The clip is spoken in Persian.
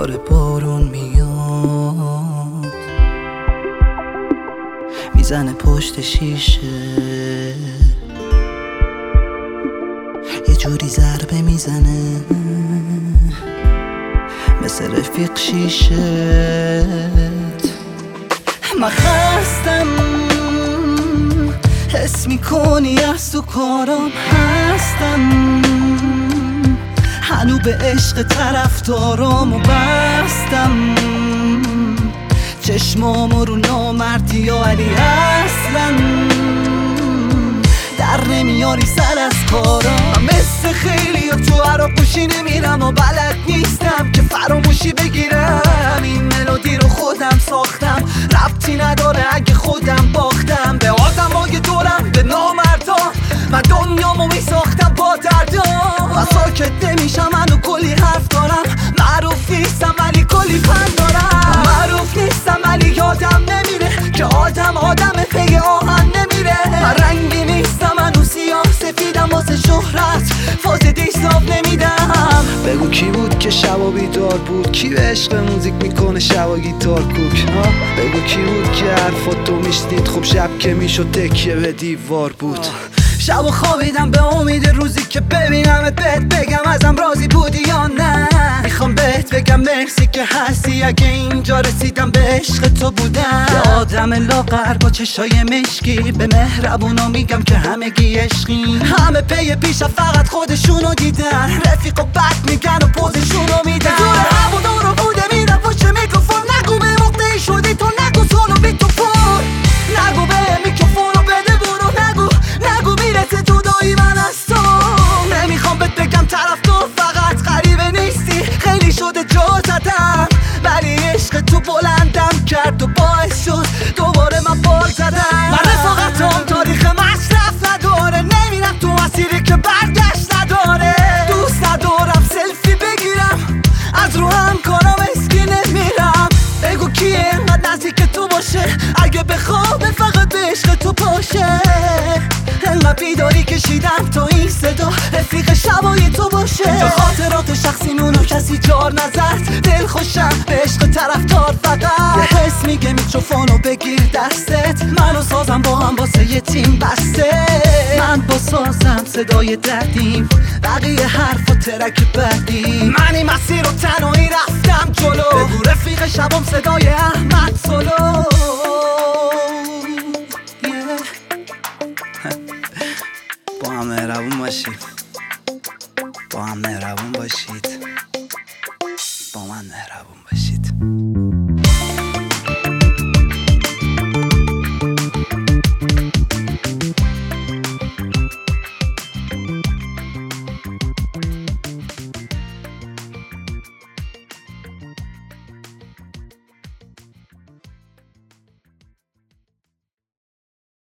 داره بارون میاد، میزنه پشت شیشه، یه جوری ضربه میزنه مثل رفیق شیشت. من خستم، حس میکنی از تو کارام هستم، هنو به عشق طرفدارامو بستم، چشمامو رو نامردی و علی اصلا در نمیاری سر از کارام. من مثل خیلی تو عراقوشی نمیرم و بلد نیستم که فراموشی بگیرم. این ملودی رو خودم ساختم، ربطی نداره اگه خودم باختم به آدمای دورم، به نامردان. من دنیامو میساختم با دردام، من ساکت نمیشم، منو کلی حرف دارم. معروف نیستم ولی کلی فن دارم، معروف نیستم ولی یادم نمیره که آدم پی آهن نمیره. من رنگی نیستم، منو سیاه سفیدم، واسه شهرت فاز دیستاب نمیدم. بگو کی بود که شبا بیدار بود، کی به عشق موزیک میکنه شبا گیتار کوک. بگو کی بود که حرفاتو میشنید، خب شب که میشد تکیه به دیوار بود. شب و خوابیدم به امید روزی که ببینمت، بهت بگم ازم راضی بودی یا نه. میخوام بهت بگم مرسی که هستی، اگه اینجا رسیدم به عشق تو بودم. یه آدم لاغر با چشای مشکی، به مهربونا میگم که همگی عشقی. همه پی پیش فقط خودشونو دیدن، رفیق و بد میگن و پوزشونو میدن. دور هوا رو بوده میرم پشت میکروفون، نگو به موقعی شدی تو، نگو سولو بی تو فون، نگو به میکروفونو بده برو، نگو میرسه جدایی من از تو. نمیخوام بهت بگم طرف تو فقط غریبه نیستی، خیلی شده جا زدم ولی عشق تو بلندم کرد و باعث شد دوباره من بال زدم. من رفاقتم تاریخ مصرف نداره، نمیرم تو مسیری که برگشت نداره. دوست ندارم سلفی بگیرم، از رو همکارم اسکی نمیرم. بگو کیه انقدر نزدیک تو باشه، اگه بخوام فقط به عشق تو باشه. انقدر بیداری کشیدم تا این صدا رفیق شبای تو باشه. تو خاطرات شخصیمونو کسی جار نزد، دل خوشم به عشق طرفدار فقط. یه حس میگه میکروفونو بگیر دستت، منو سازم با هم واسه یه تیم بسته. من با سازم صدای دردیم، بقیه حرف و ترک بعدی. من این مسیر رو تنهایی رفتم جلو، بگو رفیق شبم صدای احمد سولو. با هم مهربون باشید، با هم مهربون باشید، با من مهربون باشید.